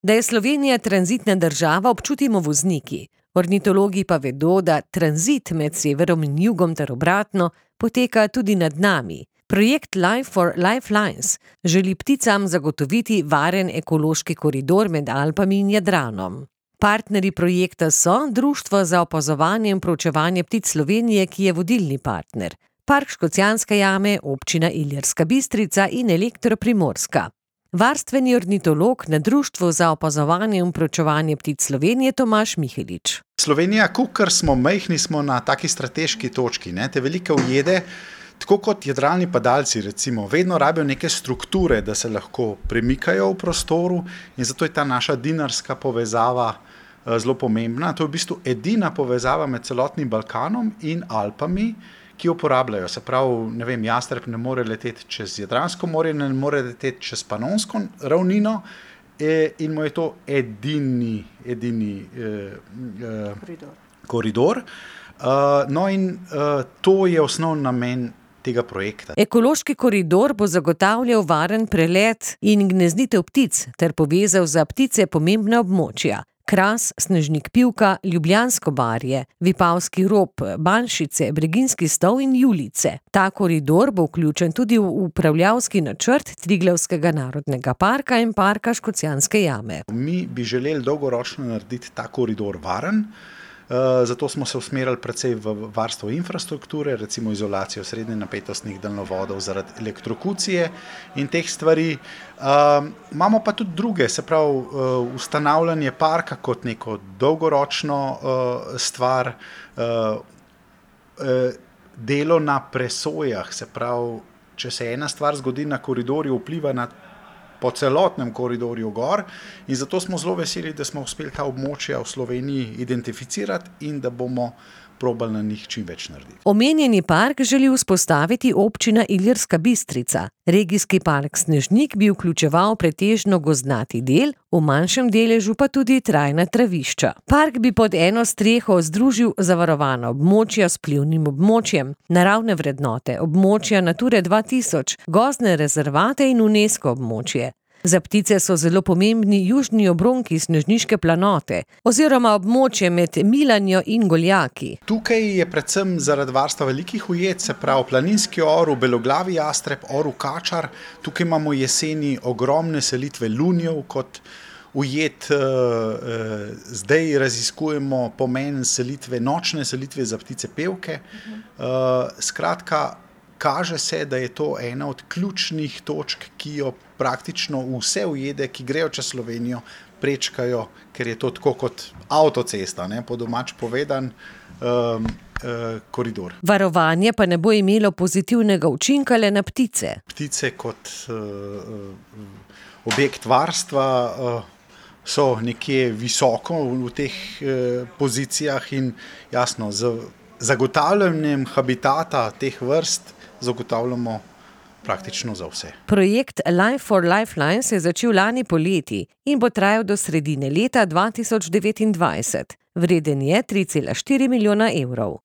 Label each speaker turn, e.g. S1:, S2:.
S1: Da je Slovenija tranzitna država, občutimo vozniki. Ornitologi pa vedo, da tranzit med severom in jugom ter obratno poteka tudi nad nami. Projekt Life for Lifelines želi pticam zagotoviti varen ekološki koridor med Alpami in Jadranom. Partnerji projekta so Društvo za opazovanje in proučevanje ptic Slovenije, ki je vodilni partner, Park Škocjanske jame, Občina Ilirska Bistrica in Elektro Primorska. Varstveni ornitolog na Društvu za opazovanje in proučevanje ptic Slovenije Tomaž Mihelič.
S2: Slovenija, kakor smo majhni, smo na taki strateški točki. Te velike ujede, tako kot jadralni padalci, recimo, vedno rabijo neke strukture, da se lahko premikajo v prostoru, in zato je ta naša dinarska povezava zelo pomembna. To je v bistvu edina povezava med celotnim Balkanom in Alpami, ki jo uporabljajo. Se pravi, jastreb ne more leteti čez Jadransko morje, ne more leteti čez Panonsko ravnino, in mu je to edini koridor. To je osnovni namen tega projekta.
S1: Ekološki koridor bo zagotavljal varen prelet in gnezditev ptic ter povezal za ptice pomembna območja. Kras, Snežnik Pivka, Ljubljansko barje, Vipavski rob, Banšice, Breginjski stol in Julice. Ta koridor bo vključen tudi v upravljavski načrt Triglavskega narodnega parka in Parka Škocjanske jame.
S2: Mi bi želeli dolgoročno narediti ta koridor varen, zato smo se usmerili predvsej v varstvo infrastrukture, recimo izolacijo srednje napetostnih daljnovodov zaradi elektrokucije in teh stvari. Imamo pa tudi druge, se pravi ustanavljanje parka kot neko dolgoročno stvar, delo na presojah, se pravi, če se ena stvar zgodi na koridorju, vpliva po celotnem koridorju gor, in zato smo zelo veseli, da smo uspeli ta območja v Sloveniji identificirati in da bomo probali na njih čim več narediti.
S1: Omenjeni park želi vzpostaviti Občina Ilirska Bistrica. Regijski park Snežnik bi vključeval pretežno gozdnati del, v manjšem deležu pa tudi trajna travišča. Park bi pod eno streho združil zavarovana območja s vplivnim območjem, naravne vrednote, območja Nature 2000, gozdne rezervate in UNESCO območje. Za ptice so zelo pomembni južni obronki Snežniške planote oziroma območje med Milanjo in Goljaki.
S2: Tukaj je predvsem zaradi varstva velikih ujed, se pravi planinski orel, beloglavi jastreb, orel kačar. Tukaj imamo jeseni ogromne selitve lunijev kot ujed. Zdaj raziskujemo pomen selitve, nočne selitve za ptice pevke. Skratka, kaže se, da je to ena od ključnih točk, ki jo praktično vse ujede, ki grejo čez Slovenijo, prečkajo, ker je to tako kot avtocesta, po domač povedan, koridor.
S1: Varovanje pa ne bo imelo pozitivnega učinka le na ptice.
S2: Ptice kot objekt varstva so nekje visoko v teh pozicijah in jasno, z zagotavljanjem habitata teh vrst zagotavljamo praktično za vse.
S1: Projekt Life for Lifelines se je začel lani poleti in bo trajal do sredine leta 2029. Vreden je 3,4 milijona evrov.